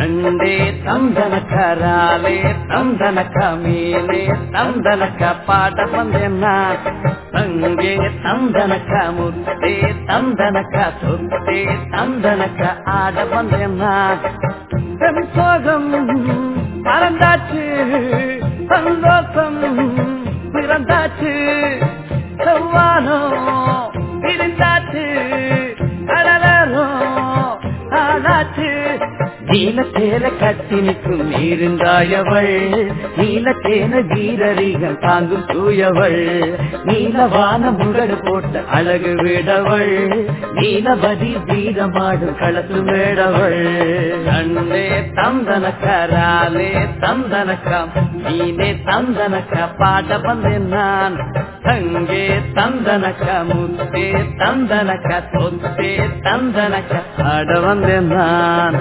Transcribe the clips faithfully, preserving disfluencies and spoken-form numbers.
ತಂದೆ ತಂದನಕ ರಾಲೆ ತಂದನಕ ಮೇಲೆ ತಂದನಕ ಪಾಠ ಬಂದೆನ್ನ ತಂಗೆ ತಂದನಕ ಮುದ್ದೆ ತಂದನಕ ಸೊತ್ತೆ ತಂದನಕ ಆಡ ಬಂದೆನ್ನ சோகம் பறந்தாச்சு சந்தோஷம் பிறந்தாச்சு செவ்வானோ இருந்தாச்சு கடலோ ஆனாச்சு நீலத்தேன கட்டி நிற்கும் நீருந்தாயவள் நீலத்தேன வீரரிகள் தாங்கும் தூயவள் நீலவான முகடு போட்ட அழகு விடவள் நீலபதி வீரமாடும் களத்து மேடவள் கண்ணே தந்தனக்க ராலே தந்தனக்க நீனே தந்தனக்க பாட வந்தேன் நான் தங்கே தந்தனக்க முத்தே தந்தனக்க சொத்தே தந்தனக்க ஆட வந்தேன் நான்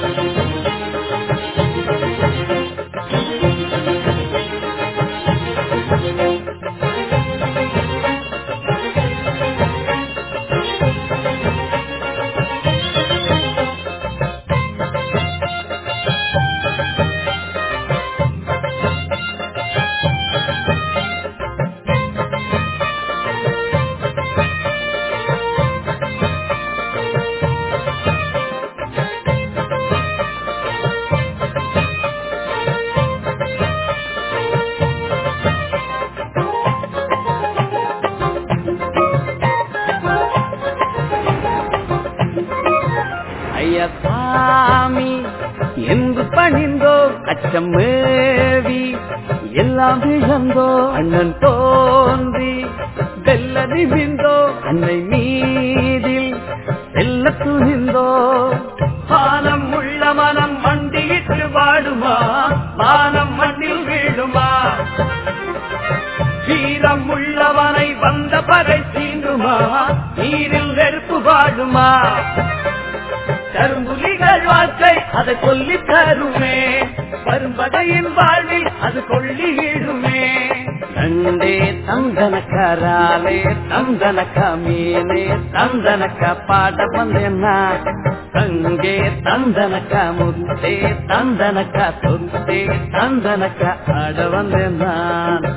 சாமி என்று பணிந்தோ அச்சம் மேவி எல்லாம் இழந்தோ அண்ணன் தோன்றி வெல்ல நிமிந்தோ அன்னை மீதில் செல்ல துணிந்தோ பானம் உள்ள மனம் மண்டியிட்டு வாடுமா பானம் மண்ணில் வீழுமா வீரம் உள்ளவனை வந்த பகை தீண்டுமா நீரில் நெருப்பு வாடுமா கரும்புலிகள் வாழ்க்கை அதை சொல்லி தருமே வரும்பதையின் வாழ்வில் அது கொள்ளிடுமே நண்டே தந்தனக்க ராலே தந்தனக்க மீனே தந்தனக்க பாட வந்தேன்னா தங்கே தந்தனக்க முத்தே தந்தனக்க சொத்தே தந்தனக்க ஆட வந்தேன் நான்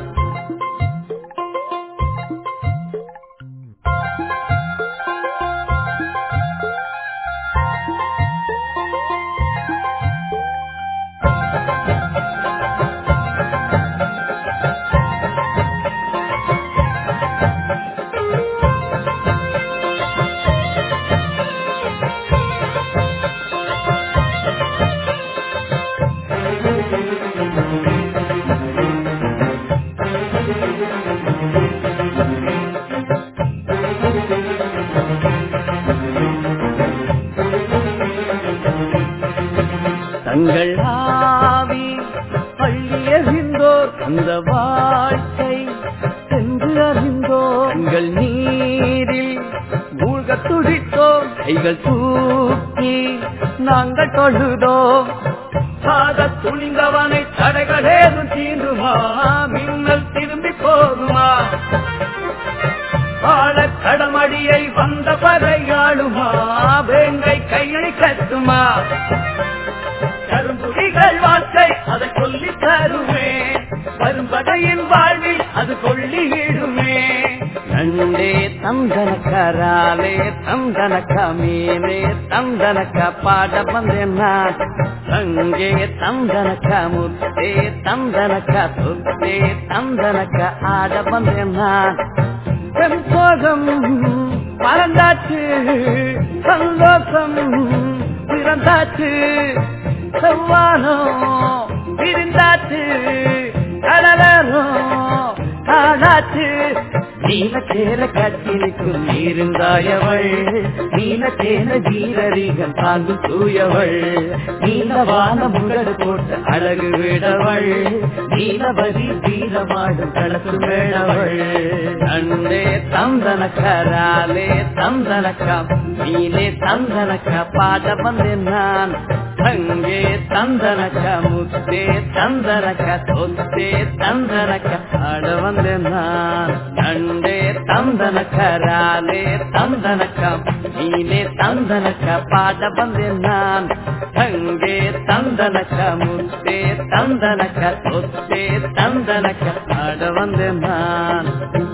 தங்கள் ஆவி பள்ளி அறிந்தோர் அந்த வாழ்க்கை சென்று அறிந்தோர் எங்கள் நீரில் மூழ்க துடித்தோம் கைகள் தூக்கி நாங்கள் தொழுதோம் சாத துணிந்தவனை தடைகளேதும் தீண்டுமா மின்னல் திரும்பி போகுமா ஆழ கடமடியை வந்த பறையாளுமா வேங்கை கையை கட்டுமா கரும்புலிகள் வாழ்க்கை அதை சொல்லி தருமே வரும்பதையின் வாழ்வில் அது கொள்ளிடுமே நண்டே தந்தனக்க ராலே தந்தனக்க மீனே தந்தனக்க பாட வந்தேன்னா தங்கே தந்தனக்க முத்தே தந்தனக்க சொத்தே தந்தனக்க ஆட வந்தேன்னா சோகம் பறந்தாச்சு சந்தோஷம் பிறந்தாச்சு செவ்வானோ இருந்தாச்சு கடலோ காணாச்சு நீலத்தேன கட்டி நிற்கும் நீருந்தாயவள் நீலத்தேன வீரரிகள் தாங்கும் தூயவள் நீலவான முகடு போட்ட அழகு விடவள் நீலபதி வீரமாடும் களத்து மேடவள் நண்டே தந்தனக்க ராலே தந்தனக்க நீனே தந்தனக்க பாட வந்தேன் நான் தங்கே தந்தனக்க முத்தே தந்தனக்க சொத்தே தந்தனக்க ஆட வந்தேன் நான் நண்டே ತಂದನಕರಾಲೆ ತಂದನಕ ನೀನೆ ತಂದನಕ ಪಾಡ ಬಂದೆ ನಾನ್ ಹಂಗೆ ತಂದನಕ ಮುತ್ತೆ ತಂದನಕ ತೊತ್ತೆ ತಂದನಕ ಪಾಡ ಬಂದೆ ನಾನ್